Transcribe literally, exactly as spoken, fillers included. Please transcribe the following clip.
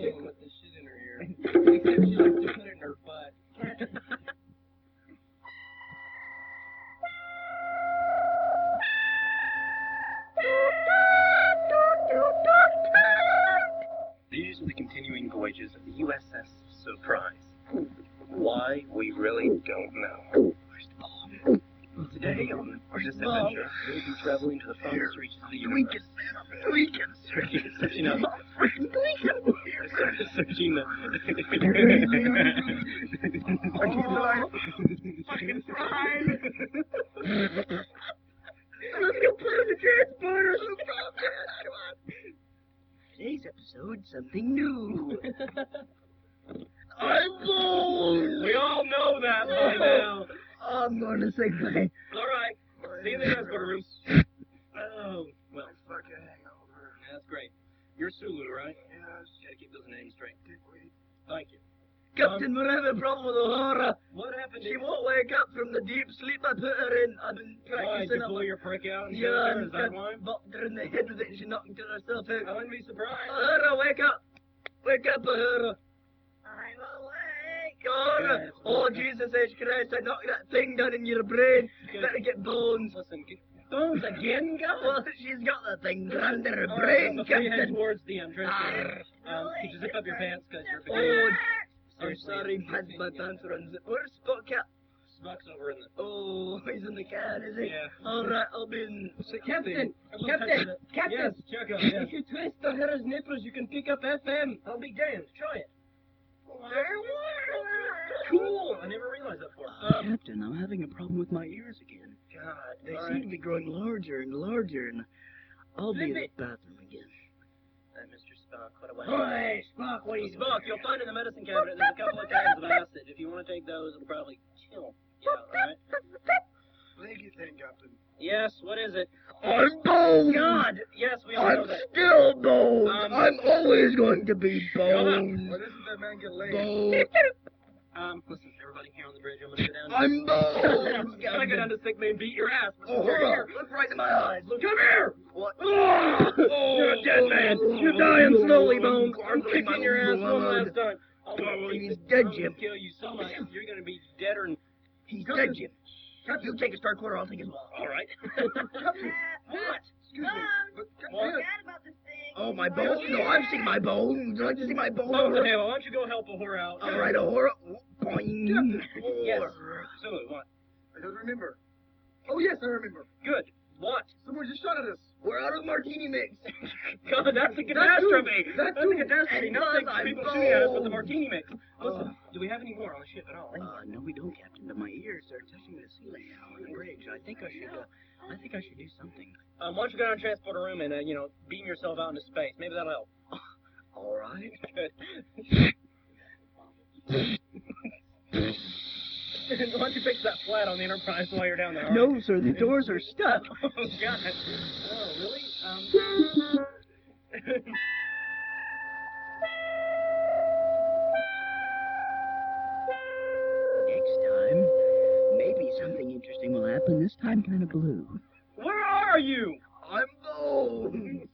woman with the shit in her ear. Except she likes to put it in her butt. These are the continuing voyages of the U S S Surprise. Why, we really don't know. Today on this adventure, we'll be traveling to the farthest reaches of the universe. Tweaking! Tweaking! Searching out... Searching the... Fucking fine! Let's go put in the transporter! Come on! Today's episode, something new. I'm bold! We all know that by now. I'm going to sick bay. All right. See you in the transporter room. Oh, well. Fucking hangover. That's great. You're Sulu, right? Yes. Gotta keep those names straight. Thank you. Captain, um, we're having a problem with O'Hara. What happened? She won't wake up from the deep sleep I put her in. I've been practicing. Why, to pull your prick out and yeah, her? Is that why? Bopped her in the head with it. She knocked herself out. I wouldn't be surprised. O'Hara, wake up. Wake up, O'Hara. I'm awake. O'Hara. Oh, Jesus H. Christ, I knocked that thing down in your brain. Better get bones. Listen, get bones again, girl? Well, she's got that thing under her All brain, right, Captain. Head towards the um, transporter. Um, could you zip up your pants, because you're oh, I'm sorry, pants, my pants are unzipped. Where's Spock Cap? Spock's over in the... Oh, he's in the can, is he? Yeah. All right, I'll be in... Captain! Captain! Captain! Yes, check out, yes. If you twist the hair's nipples, you can pick up F M. I'll be damned. Try it. Cool! I never realized that before. Uh, um, Captain, I'm having a problem with my ears again. God, they seem right. to be growing larger and larger, and I'll be in the bathroom again. Uh, Mister Spock, what a way. Hey, Spock, what are you Spock, doing? you'll find in the medicine cabinet there's a couple of cans of acid. If you want to take those, it'll probably chill you out, alright? What do you think, Captain? Yes, what is it? I'm bold! God! Yes, we all I'm know that. still bold! Um, I'm always going to be bold! Why doesn't that man get laid? Bold! Um, listen, everybody here on the bridge, I'm gonna go down. I'm bold! I'm gonna go down to sick bay and beat your ass. Oh, hold on. Look right in my eyes. Look. Come here! What? Oh, you're a dead man. You're dying slowly, Bones. I'm kicking your ass one last time. Oh, he's dead, Jim. I'm gonna kill you so much. You're gonna be deader than... He's dead, Jim. You take a star quarter, I'll take his ball. All right. What? Excuse me. But, What? about this thing. Oh, my bone? No, I've seen my bone. Would you like to see my bone? Bones and Halo, why don't you go help a whore out? All right, a whore. Boing. Yes. So, what? I don't remember. Oh, yes, I remember. Good. What? Someone just shot at us. We're out of martini mix. God, that's a catastrophe. That's a catastrophe. Nothing people shooting at us with the martini mix. Listen, Uh, do we have any more on the ship at all? Uh, no, we don't, Captain. But my ears are touching the ceiling now on the bridge. I think I should. Uh, I think I should do something. Um, why don't you go down to the transporter room and, uh, you know, beam yourself out into space? Maybe that'll help. All right. Good. Why don't you fix that flat on the Enterprise while you're down there? All No, right? sir. The doors are stuck. Oh, God. Oh, really? Um... Next time, maybe something interesting will happen. This time, kind of blue. Where are you? I'm bold.